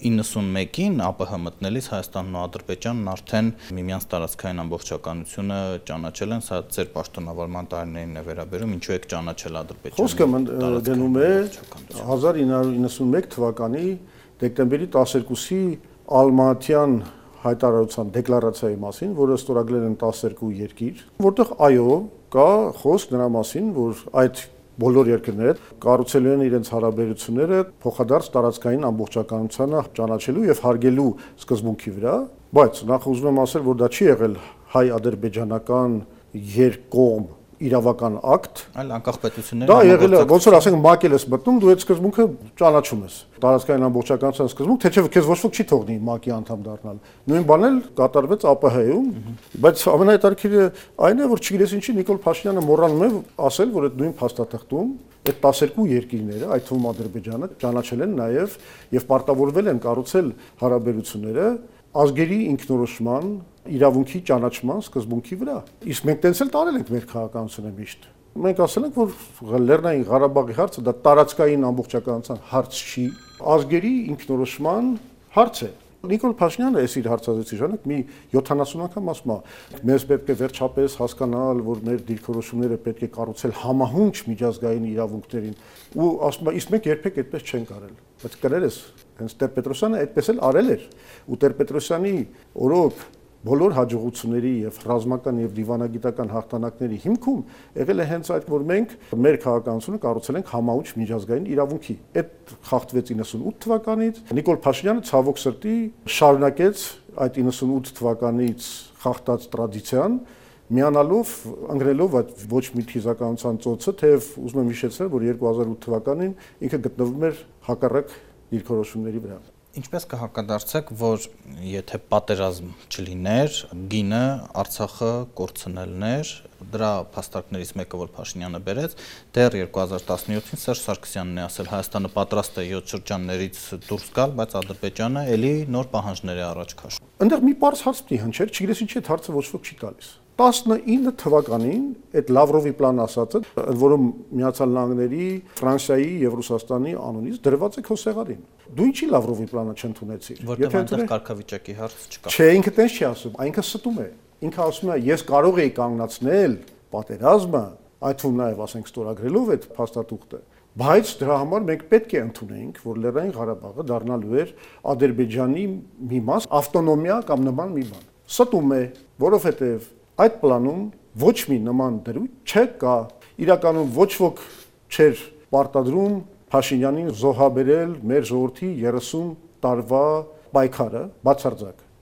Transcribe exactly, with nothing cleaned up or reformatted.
իննսունմեկին ԱՊՀ մտնելիս Հայաստանն ու Ադրբեջանն արդեն միմյանց տարածքային ամբողջականությունը ճանաչել են, սա ձեր պաշտոնավարման տարիներին է վերաբերում, ինչու եք ճանաչել Ադրբեջանի։ Խոսքը գնում է հազար ինը հարյուր իննսունմեկ թվականի դեկտեմբերի տասներկուսի Ալմատյան հայտարարության դեկլարացիայի մասին, որը ստորագրել են տասներկու երկիր, որտեղ այո, կա խոսք նրա մասին, որ այդ բոլոր երկրները կառուցելու են իրենց հարաբերությունները փոխադարձ տարածքային ամբողջականությանը ճանաչելու եւ հարգելու սկզբունքի վրա, բայց նախ ուզում եմ ասել, որ դա չի եղել հայ-ադրբեջանական երկկողմ իրավական ակտ, այլ անկախ պետությունների դա եղել է, ոնց որ ասենք ՄԱԿ-ել ես մտնում, դու այդ սկզբունքը ճանաչում ես։ Տարածքային ամբողջականության սկզբունք, թեև քեզ ոչ ոք չի թողնի ՄԱԿ-ի անդամ դառնալ։ Նույն բանն էլ կատարվեց ԱՊՀ-ում, բայց ամենահետաքրքիրը այն է, որ չգիտես ինչի Նիկոլ Փաշինյանը մոռանում է ասել, որ այդ նույն փաստաթղթում այդ տասներկու երկիրները, այդ թվում Ադրբեջանը, ճանաչել են նաև եւ պարտավորվել են կառուցել հարաբերությունները ազգերի ինքնորոշման իրավունքի ճանաչման սկզբունքի վրա։ Իսկ մենք տենց էլ տարել ենք մեր քաղաքականությունը միշտ։ Մենք ասել ենք, որ Լեռնային Ղարաբաղի հարցը դա տարածքային ամբողջականության հարց չի, ազգերի ինքնորոշման հարց է։ Նիկոլ Փաշինյանը այս իր հարցազրույցի ժամանակ մի յոթանասուն անգամ ասում է, մեզ պետք է վերջապես հասկանալ, որ մեր դիրքորոշումները պետք է կառուցել համահունչ միջազգային իրավունքներին, ու ասում է, իսկ մենք երբեք այդպես չենք արել։ Բայց կներես, հենց Տեր-Պետրոսյանը այդպես էլ արել էր, ու Տեր-Պետրոսյանի օրոք բոլոր հաջողությունների եւ ռազմական եւ դիվանագիտական հաղթանակների հիմքում եղել է հենց այդ, որ մենք մեր քաղաքականությունը կառուցել ենք համահունչ միջազգային իրավունքի։ Այդ խախտվեց իննսունութ թվականից, Նիկոլ Փաշինյանը ցավոք սրտի շարունակեց այդ իննսունութ թվականից խախտած տրադիցիան, միանալով, ընկնելով այդ ոչ մի թիզականության ծոցը, թեև ուզում եմ հիշեցնել, որ երկու հազար ութ թվականին ինքը գտնվում էր հակառակ դիրքորոշումների վրա։ Ինչպես կհակադարձեք, որ եթե պատերազմ չլիներ, գինը Արցախը կորցնելն էր, դրա փաստարկներից մեկը, որ Փաշինյանը բերեց, դեռ երկու հազար տասնյոթին Սերժ Սարգսյանն է ասել, Հայաստանը պատրաստ է յոթ շրջաններից դուրս գալ, բայց Ադրբեջանը էլի նոր պահանջներ է առաջ քաշում։ Այնտեղ մի պարզ հարց մի հնչեր, չգիտես ինչի այդ հարցը ոչ ոք չի տալիս։ տասնինը թվականին այդ Լավրովի պլան ասածը, որում Միացյալ Նահանգների, Ֆրանսիայի եւ Ռուսաստանի անունից դրված է քո սեղանին։ Դու ինչի Լավրովի պլանը չընդունեցիր։ Որտեղ այնտեղ կարգավիճակի հարց չկա։ Չէ, ինքը տենց չի ասում, այնքը ստում է։ Ինքը ասում է, ես կարող էի կանգնացնել պատերազմը, այդ թվում նաեւ ասենք ստորագրելով այդ փաստաթուղթը, բայց դրա համար մենք պետք է ընդունեինք, որ Լեռնային Ղարաբաղը դառնալու էր Ադրբեջանի մի մաս, ավտոնոմիա կամ նման մի բան։ Ստում է, որովհետեւ այդ պլանում ոչ մի նման դրույթ չկա։ Իրականում ոչ ոք չէր պարտադրում Փաշինյանին զոհաբերել մեր ժողովրդի երեսուն տարվա պայքարը, բացարձակ։